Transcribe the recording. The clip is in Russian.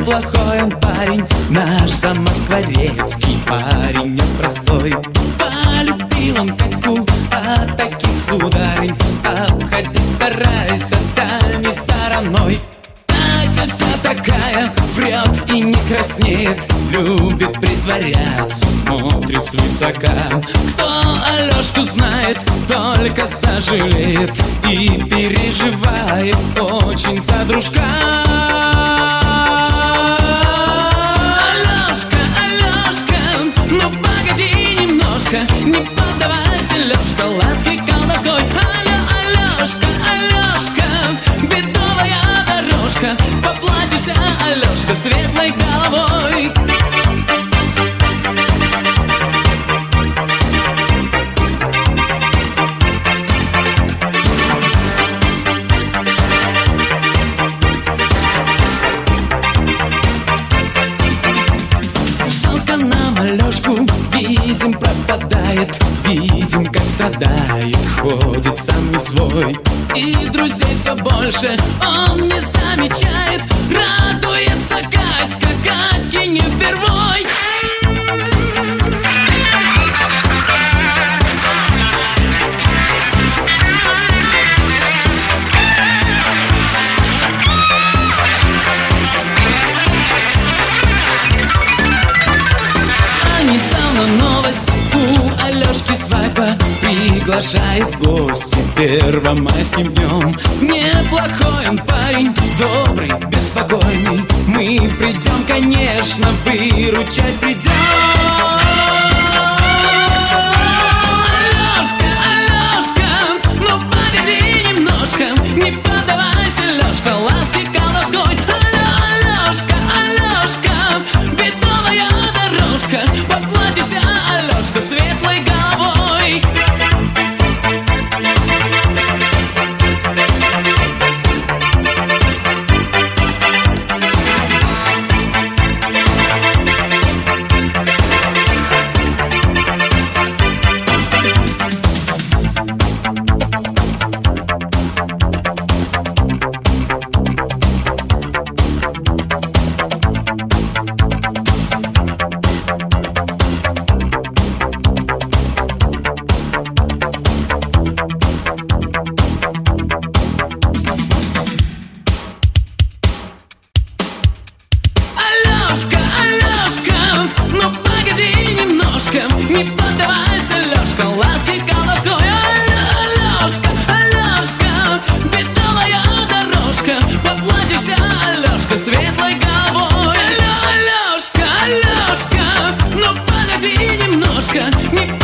неплохой он парень, наш замоскворецкий парень непростой. Полюбил он Катьку, а таких сударынь обходить старайся дальней стороной. Катя вся такая, врет и не краснеет, любит притворяться, смотрит свысока. Кто Алёшку знает, только сожалеет и переживает очень за дружка. Алёшка, Алёшка, ну погоди немножко, не поддавайся, Лёшка, ласки колдовской. Алёшка, Алёшка, бедовая дорожка, поплатишься, Алёшка, светлой головой. Жалко нам Алёшку, видим, пропадает, видим, как страдает, ходит сам не свой. И друзей все больше он не замечает, радуется Катька, Катьке не впервой. А недавно новость, у Алёшки свадьба, приглашает в гости первомайским днем. Неплохой он парень, добрый, беспокойный, мы придем, конечно, выручать придем. Алёшка, Алёшка, ну погоди немножко, не поддавайся, Лёшка, ласки колдовской. Алёшка, Алёшка, бедовая дорожка, поплатишься, Алёшка, светлой головой. Алёшка, Алёшка, ну погоди немножко, не поддавайся, Лёшка, ласки колдовской. Алёшка, Алёшка, бедовая дорожка, поплатишься, Алёшка, светлой головой. Алёшка, Алёшка, ну погоди немножко, не